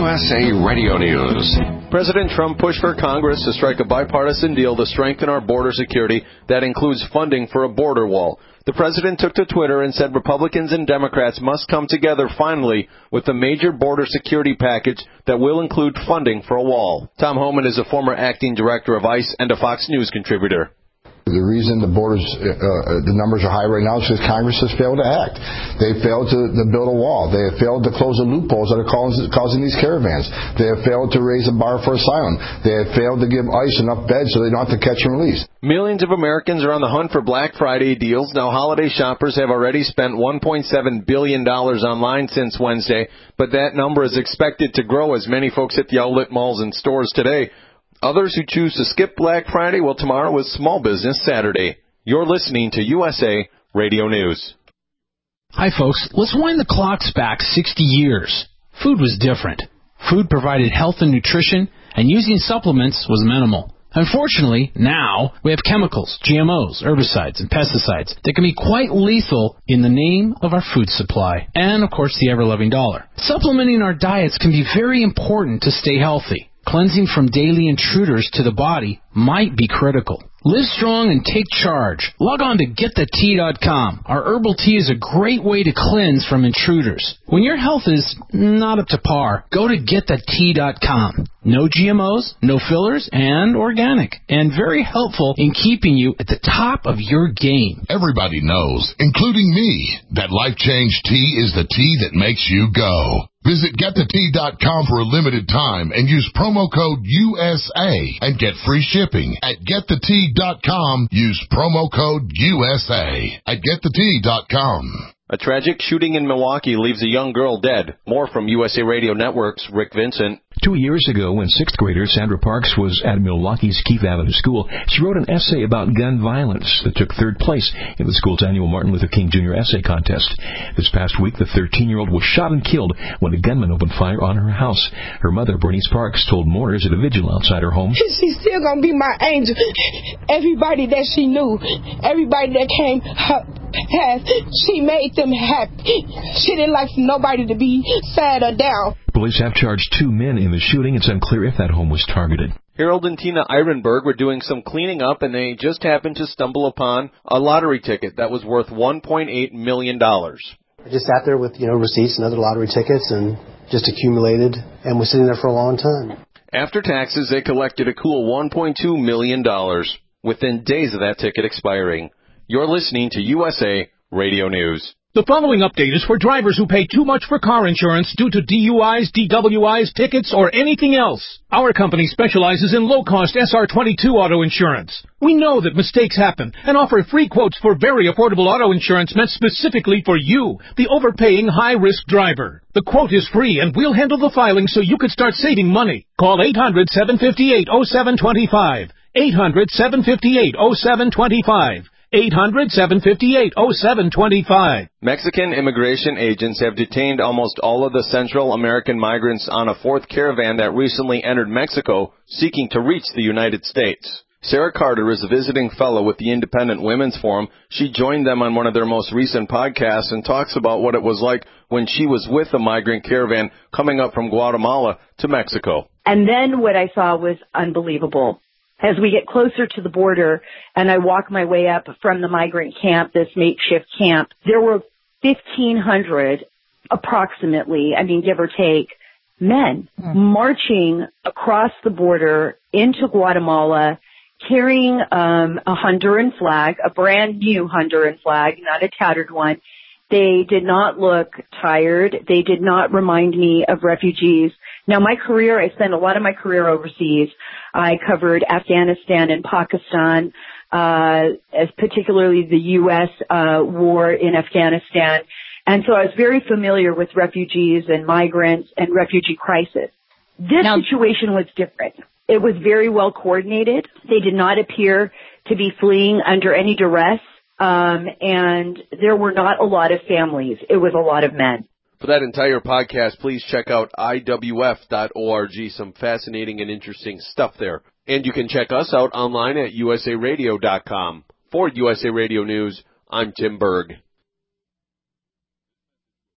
USA Radio News. President Trump pushed for Congress to strike a bipartisan deal to strengthen our border security that includes funding for a border wall. The president took to Twitter and said Republicans and Democrats must come together finally with a major border security package that will include funding for a wall. Tom Homan is a former acting director of ICE and a Fox News contributor. The reason the borders, the numbers are high right now is because Congress has failed to act. They failed to build a wall. They have failed to close the loopholes that are causing these caravans. They have failed to raise a bar for asylum. They have failed to give ICE enough beds so they don't have to catch and release. Millions of Americans are on the hunt for Black Friday deals. Now, holiday shoppers have already spent $1.7 billion online since Wednesday, but that number is expected to grow as many folks hit the outlet malls and stores today. Others who choose to skip Black Friday, well, tomorrow is Small Business Saturday. You're listening to USA Radio News. Hi, folks. Let's wind the clocks back 60 years. Food was different. Food provided health and nutrition, and using supplements was minimal. Unfortunately, now we have chemicals, GMOs, herbicides, and pesticides that can be quite lethal in the name of our food supply and, of course, the ever-loving dollar. Supplementing our diets can be very important to stay healthy. Cleansing from daily intruders to the body might be critical. Live strong and take charge. Log on to GetTheTea.com. Our herbal tea is a great way to cleanse from intruders. When your health is not up to par, go to GetTheTea.com. No GMOs, no fillers, and organic. And very helpful in keeping you at the top of your game. Everybody knows, including me, that Life Change Tea is the tea that makes you go. Visit GetTheTea.com for a limited time and use promo code USA and get free shipping. At GetTheTea.com, use promo code USA at GetTheTea.com. A tragic shooting in Milwaukee leaves a young girl dead. More from USA Radio Network's Rick Vincent. 2 years ago, when sixth grader Sandra Parks was at Milwaukee's Keith Avenue School, she wrote an essay about gun violence that took third place in the school's annual Martin Luther King Jr. essay contest. This past week, the 13-year-old was shot and killed when a gunman opened fire on her house. Her mother, Bernice Parks, told mourners at a vigil outside her home, "She's still going to be my angel. Everybody that she knew, everybody that came past, she made them happy. She didn't like nobody to be sad or down." Police have charged 2 men in the shooting. It's unclear if that home was targeted. Harold and Tina Irenberg were doing some cleaning up, and they just happened to stumble upon a lottery ticket that was worth $1.8 million. I just sat there with, receipts and other lottery tickets and just accumulated, and was sitting there for a long time. After taxes, they collected a cool $1.2 million within days of that ticket expiring. You're listening to USA Radio News. The following update is for drivers who pay too much for car insurance due to DUIs, DWIs, tickets, or anything else. Our company specializes in low-cost SR22 auto insurance. We know that mistakes happen and offer free quotes for very affordable auto insurance meant specifically for you, the overpaying high-risk driver. The quote is free, and we'll handle the filing so you can start saving money. Call 800-758-0725. 800-758-0725. 800-758-0725. Mexican immigration agents have detained almost all of the Central American migrants on a fourth caravan that recently entered Mexico seeking to reach the United States. Sarah Carter is a visiting fellow with the Independent Women's Forum. She joined them on one of their most recent podcasts and talks about what it was like when she was with a migrant caravan coming up from Guatemala to Mexico. And then what I saw was unbelievable. As we get closer to the border and I walk my way up from the migrant camp, this makeshift camp, there were 1,500 approximately, give or take, men marching across the border into Guatemala carrying a Honduran flag, a brand new Honduran flag, not a tattered one. They did not look tired. They did not remind me of refugees. Now, my career, I spent a lot of my career overseas. I covered Afghanistan and Pakistan, as particularly the U.S. War in Afghanistan. And so I was very familiar with refugees and migrants and refugee crisis. This situation was different. It was very well coordinated. They did not appear to be fleeing under any duress. And there were not a lot of families. It was a lot of men. For that entire podcast, please check out IWF.org. Some fascinating and interesting stuff there. And you can check us out online at USARadio.com. For USA Radio News, I'm Tim Berg.